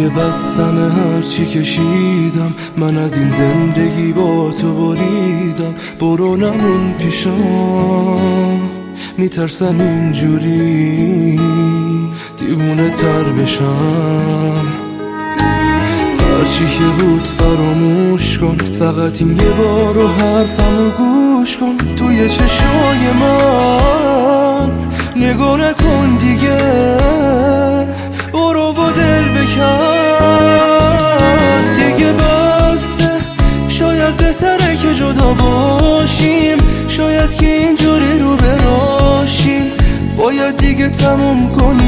بستم هرچی کشیدم، من از این زندگی با تو بریدم. برو نمون پیشم، میترسم اینجوری دیوونه تر بشم. هرچی که بود فراموش کن، فقط این یه بارو حرفمو گوش کن. توی چشای من نگاه نکن دیگه، برو و دل بکن دیگه. بسته، شاید بهتره که جدا باشیم، شاید که اینجوری رو براشیم. باید دیگه تموم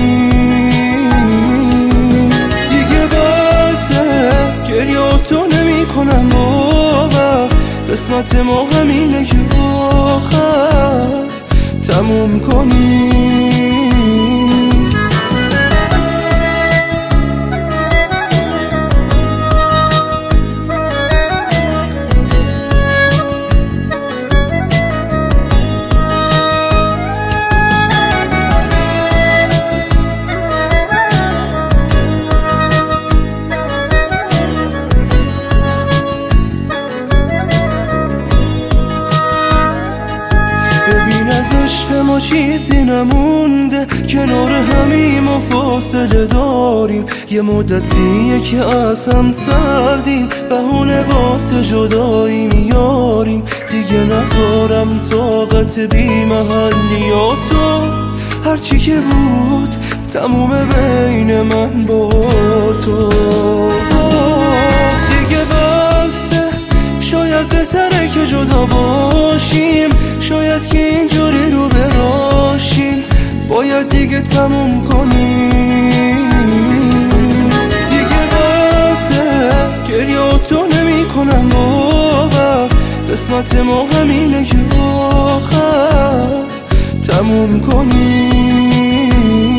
کنیم دیگه. بسته، گریاتو نمی کنم باور، قسمت ما همینه که آخر تموم کنیم. از عشق ما چیزی نمونده، کنار همیم و فاصله داریم. یه مدتیه که از هم سردیم، بهونه واسه جدایی میاریم. دیگه ندارم طاقت بی محلیاتو، هرچی که بود تموم بین من با تو. دیگه بسته، شاید بهتره که جدا باشیم، شاید که اینجوری رو براشیم. باید دیگه تموم کنیم دیگه. بسه، گریاتو نمی کنم باور، قسمت ما همینه که آخر تموم کنیم.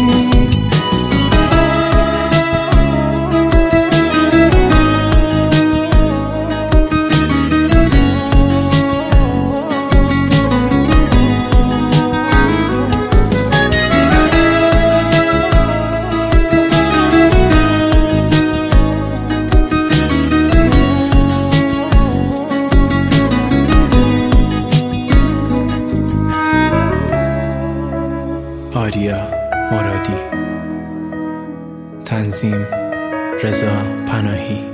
آریا مرادی، تنظیم رضا پناهی.